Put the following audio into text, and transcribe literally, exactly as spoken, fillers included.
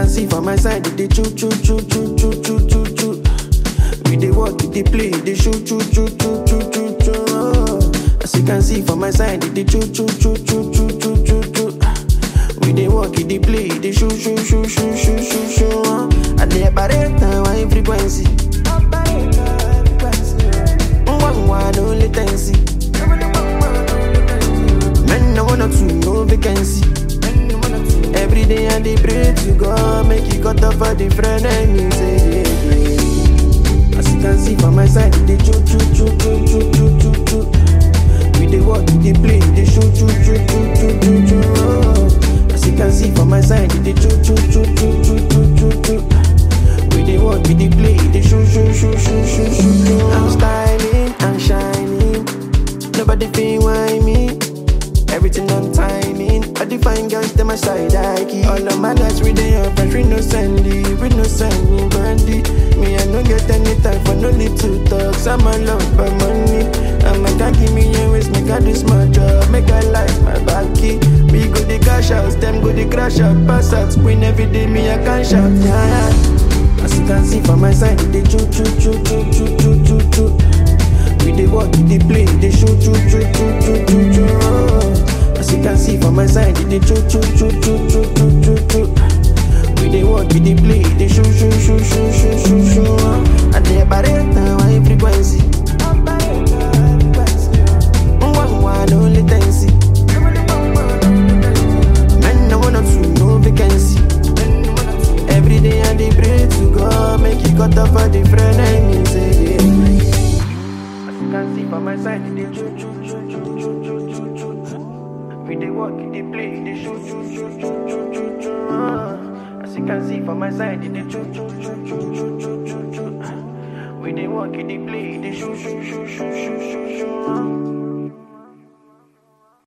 can see from my side, they choo choo choo choo choo choo choo choo. We dey walk, we dey play, they shoot choo choo choo choo choo choo. Oh. As you can see from my side, they choo choo choo choo choo choo choo choo. We dey walk, we dey play, they shoot shoot shoot shoot shoot shoot shoot. Oh. And they operate on high frequency. One one no latency. Men no one or two, no vacancy. Every day I dey pray to God, make you cut off for different enemies. As you can see from my side, they choo choo choo choo choo choo choo choo. We dey walk, we dey play, they shoot choo choo choo choo choo choo. Oh. As you can see from my side, they choo choo choo choo choo choo choo choo. We dey walk, we dey play, they shoot shoot shoot shoot shoot shoot. I'm styling, I'm shining. Nobody feel why me. Everything on timing. All the fine girls, them my side I keep. All of my lights we dey up, but we no sandy, we no sandy brandy. Me I no get any time for no little talks. I'm a love for money. I'm a can give me a waste, make I do smart job, make I like my backy. We go the cash house, them go the crash out, pass out, win every day. Me I can shop, yeah. As you can see from my side, they choo choo choo choo choo choo choo choo. We dey walk, we dey play, they shoot choo choo choo choo choo choo. Oh. As you can see from my side, they choo choo choo choo choo choo choo choo. We dey walk, we dey play, they shoot shoot shoot shoot shoot shoot shoot. Oh. And they operate on high frequency. One one no latency. Men no one or two, no vacancy. Every day I dey pray to God, make you cut off for different enemies. As you can see from my side, they choo choo choo choo choo choo choo choo. We dey walk, they play, they shoot choo choo choo choo choo choo. Uh. As you can see from my side, they choo choo choo choo choo choo choo choo. We dey walk, they play, they shoot shoot shoot shoot shoot shoot.